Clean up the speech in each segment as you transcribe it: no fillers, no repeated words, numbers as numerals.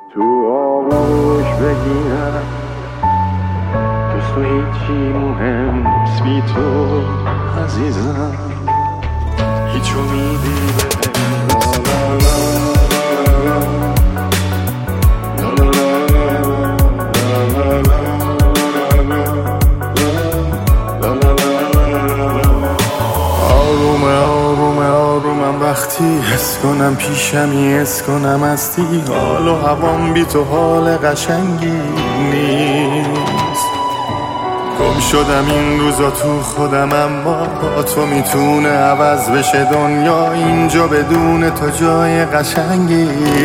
تو آغوش بگیرم جز تو هیچی مهم نیست بی تو عزیزم هیچ امیدی بهم آرومم وقتی حس کنم پیشمی حس کنم هستی حال و هوام بی تو حال قشنگی نیست گم شدم این روزا تو خودم اما با تو میتونه عوض بشه دنیا اینجا بدون تو جای قشنگی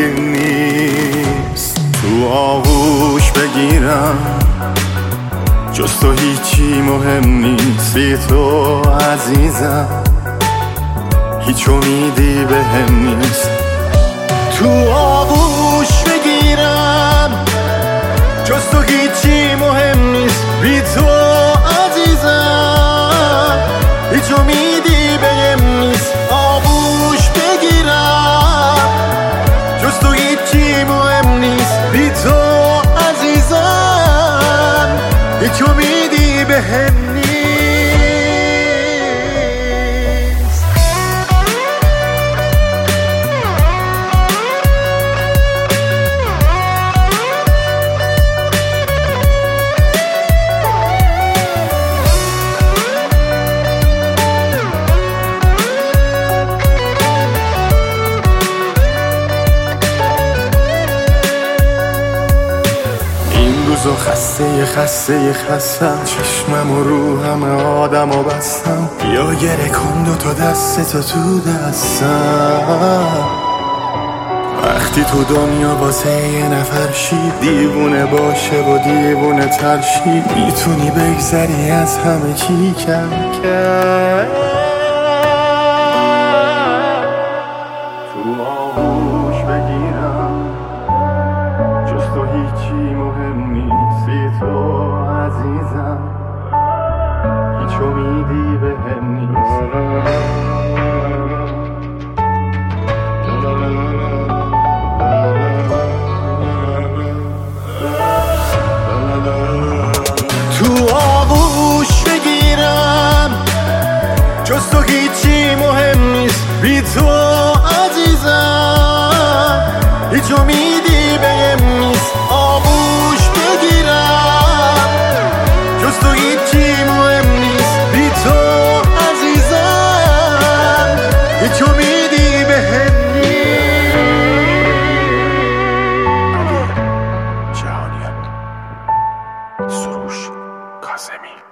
نیست تو آغوش بگیرم جز تو هیچی مهم نیست بی تو عزیزم هیچ امیدی بهم نیست تو آغوش بگیرم جز تو هیچی مهم نیست بی تو عزیزم هیچ امیدی بهم نیست آغوش بگیرم جز تو هیچی مهم نیست بی تو عزیزم هیچ امیدی بهم نیست خستم چشمم و رو همه آدم و بستم یا گره کن دوتا دستتو تو دستم وقتی تو دنیا واسه یه نفر شی دیوونه باشه و دیوونه ترشی میتونی بگذری از همه چی کم کم تو آغوش بگیرم جز تو هیچی مهم نیست بی تو عزیزم هیچ امیدی بهم نیست تو آغوش بگیرم جز تو هیچی مهم نیست بی تو عزیزم هیچ امیدی بهم نیست آغوش بگیرم جز تو هیچی مهم نیست بی تو عزیزم هیچ امیدی بهم نیست علی جهانیان سروش کاظمی